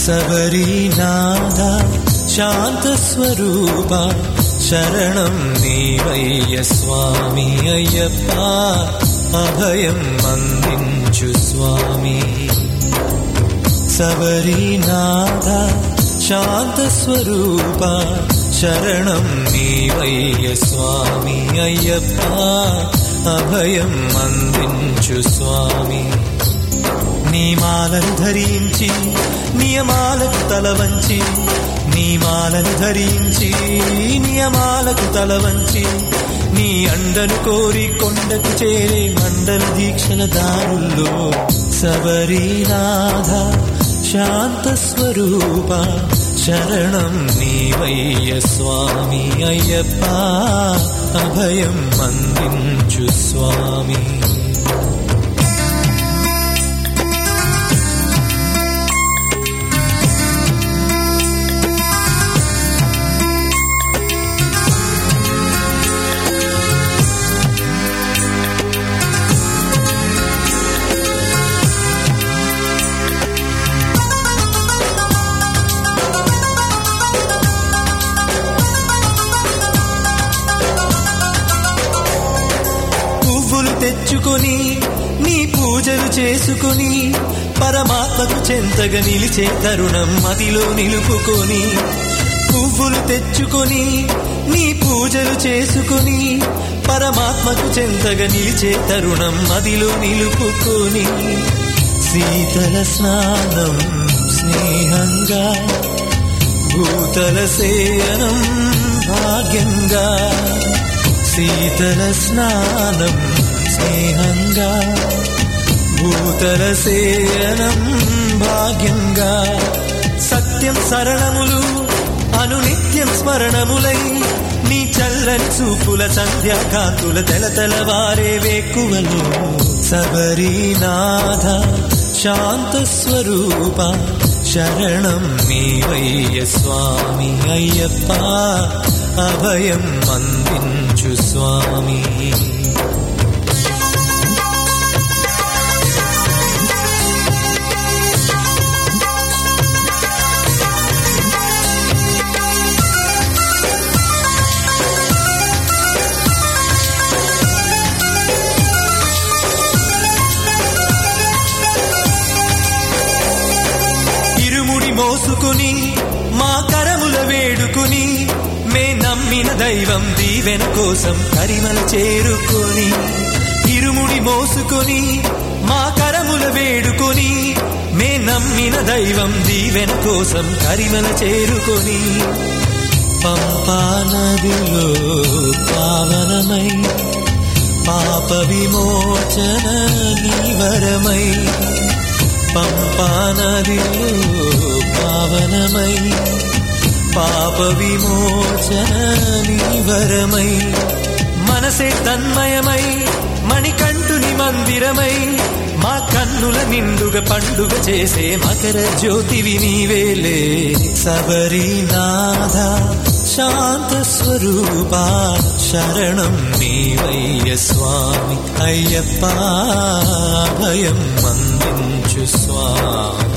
శబరీనాథ శాంతస్వరూప శరణం నీవయ్య స్వామి అయ్యప్ప అభయం అందించు స్వామి. శబరీనాథ శాంతస్వరూప శరణం నీవయ్య స్వామి అయ్యప్ప అభయం అందించు స్వామి. నీ మాలను ధరించి నియమాలకు తల వంచి, నీ మాలను ధరించి నియమాలకు తల వంచి, నీ అండను కోరి కొండకు చేరే మండల దీక్షల దారుల్లో శబరీనాథ శాంతస్వరూప శరణం నీవయ్య స్వామి అయ్యప్ప అభయం అందించు స్వామి. తెచ్చుకొని నీ పూజలు చేసుకొని పరమాత్మకు చెంతగా నిలిచే తరుణం మదిలో నిలుపుకొని, పువ్వులు తెచ్చుకొని నీ పూజలు చేసుకొని పరమాత్మకు చెంతగా నిలిచే తరుణం మదిలో నిలుపుకొని, శీతల స్నానం స్నేహంగా భూతల సేయనం భాగ్యంగా, శీతల స్నానం స్నేహంగా భూతల సేయనం భాగ్యంగా, సత్యం శరణములు అనునిత్యం స్మరణములై నీ చల్లని చూపుల సంధ్యాకాంతుల తెలతెలవారే వేకువలు శబరీనాథ శాంతస్వరూప శరణం నీవయ్య స్వామి అయ్యప్ప అభయం అందించు స్వామి. మోసుకుని మా కరముల వేడుకుని మే నమ్మిన దైవం దీవెన కోసం కరిమల చేరుకొని, ఇరుముడి మోసుకొని మా కరముల వేడుకొని మే నమ్మిన దైవం దీవెన కోసం కరిమల చేరుకొని, పంపా నదిలో పావనమై పాప విమోచన నీవరమై, పంపా నదిలో పావనమై పాప విమోచన నీవరమై, మనసే తన్మయమై మణికంఠుని మందిరమై మా కన్నుల నిండుగా పండుగ చేసే మకర జ్యోతివి నీవేలే శబరీనాథ శాంతస్వరూప శరణం నీవయ్య స్వామి అయ్యప్ప అభయం అందించు స్వామి.